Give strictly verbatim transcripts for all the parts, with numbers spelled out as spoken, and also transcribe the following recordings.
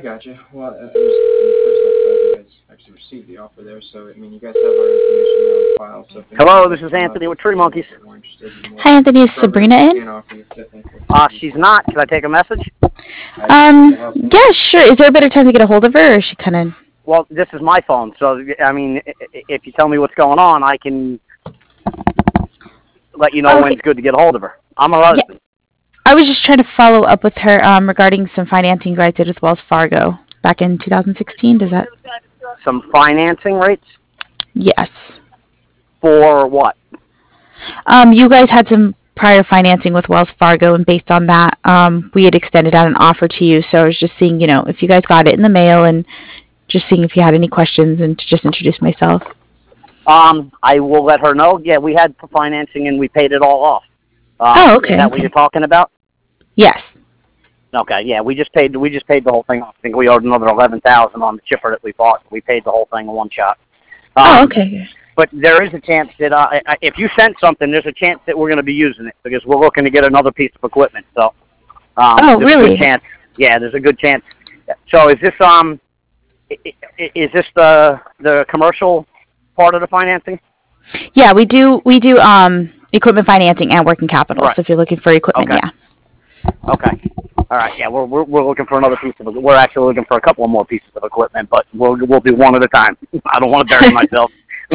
got you. Well, uh, I was, first off, glad you guys actually received the offer there. So, I mean, you guys have our information on file. So if Hello, this is Anthony with Tree Monkeys. Hi, Anthony. Is Sabrina in? Uh, she's not. Can I take a message? Um, yeah, sure. Is there a better time to get a hold of her, or is she kind of... Well, this is my phone, so, I mean, if you tell me what's going on, I can let you know okay. when it's good to get a hold of her. I'm her husband. Yeah. I was just trying to follow up with her um, regarding some financing you guys did with Wells Fargo back in two thousand sixteen. Does that... Some financing rates? Yes. For what? Um, you guys had some prior financing with Wells Fargo, and based on that, um, we had extended out an offer to you. So I was just seeing, you know, if you guys got it in the mail, and just seeing if you had any questions, and to just introduce myself. Um, I will let her know. Yeah, we had financing, and we paid it all off. Um, oh, okay. Is that okay. what you're talking about? Yes. Okay, yeah, we just paid we just paid the whole thing off. I think we owed another eleven thousand on the chipper that we bought. We paid the whole thing in one shot. Um, oh, okay. But there is a chance that uh, if you sent something, there's a chance that we're going to be using it because we're looking to get another piece of equipment. So, um, oh, there's really? A good chance. Yeah, there's a good chance. So, is this um, is this the the commercial part of the financing? Yeah, we do we do um equipment financing and working capital. Right. So if you're looking for equipment, okay. yeah. Okay. All right. Yeah, we're we're we're looking for another piece of. We're actually looking for a couple of more pieces of equipment, but we'll we'll do one at a time. I don't want to bury myself.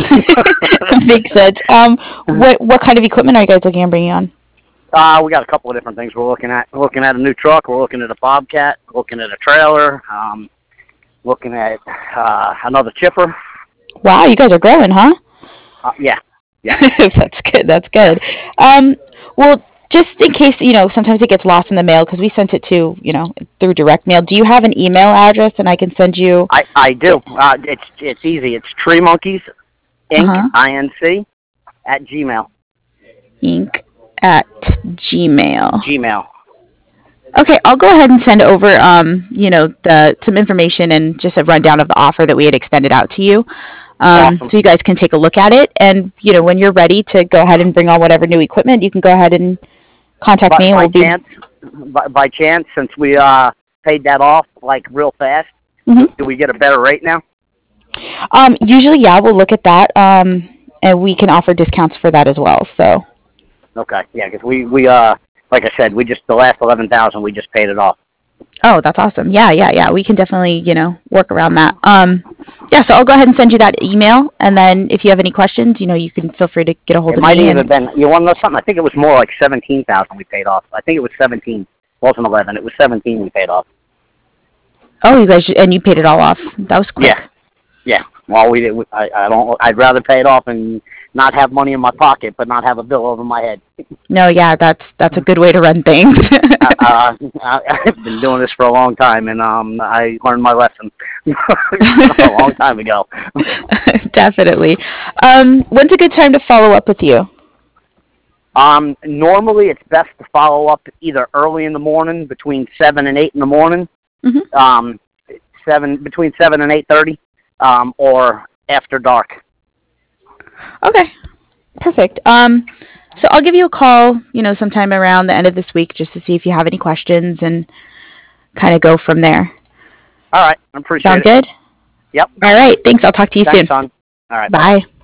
Makes sense. Um, what what kind of equipment are you guys looking at bringing on? Uh, we got a couple of different things we're looking at. We're looking at a new truck. We're looking at a Bobcat. Looking at a trailer. Um, looking at uh, another chipper. Wow, you guys are growing, huh? Uh, yeah. Yeah. That's good. That's good. Um, well, just in case, you know, sometimes it gets lost in the mail because we sent it to, you know, through direct mail. Do you have an email address and I can send you? I, I do. Uh, it's it's easy. It's Tree Monkeys, Inc. Uh-huh. I N C at Gmail. Inc. at Gmail. Gmail. Okay, I'll go ahead and send over, um, you know, the some information and just a rundown of the offer that we had extended out to you. Um, awesome. So you guys can take a look at it, and you know when you're ready to go ahead and bring on whatever new equipment, you can go ahead and contact by, me. And by we'll chance, be... by, by chance, since we uh, paid that off like real fast, mm-hmm. do we get a better rate now? Um, usually, yeah, we'll look at that, um, and we can offer discounts for that as well. So. Okay, yeah, because we we uh like I said, we just the last eleven thousand we just paid it off. Oh, that's awesome. Yeah, yeah, yeah. We can definitely, you know, work around that. Um, yeah, so I'll go ahead and send you that email, and then if you have any questions, you know, you can feel free to get a hold it of me. It might me. even have been, you want to know something? I think it was more like seventeen thousand we paid off. I think it was seventeen. It wasn't eleven. It was seventeen we paid off. Oh, you guys, and you paid it all off. That was quick. Yeah, yeah. Well, we did. I, I don't. I'd rather pay it off and not have money in my pocket, but not have a bill over my head. No, yeah, that's that's a good way to run things. uh, I, I've been doing this for a long time, and um, I learned my lesson a long time ago. Definitely. Um, when's a good time to follow up with you? Um, normally, it's best to follow up either early in the morning, between seven and eight in the morning, mm-hmm. um, seven between seven and eight thirty, um, or after dark. Okay, perfect. Um, so I'll give you a call, you know, sometime around the end of this week just to see if you have any questions and kind of go from there. All right, I appreciate Sound it. Sound good? Yep. All right, thanks. I'll talk to you Thanks, soon. son. All right. Bye. Bye.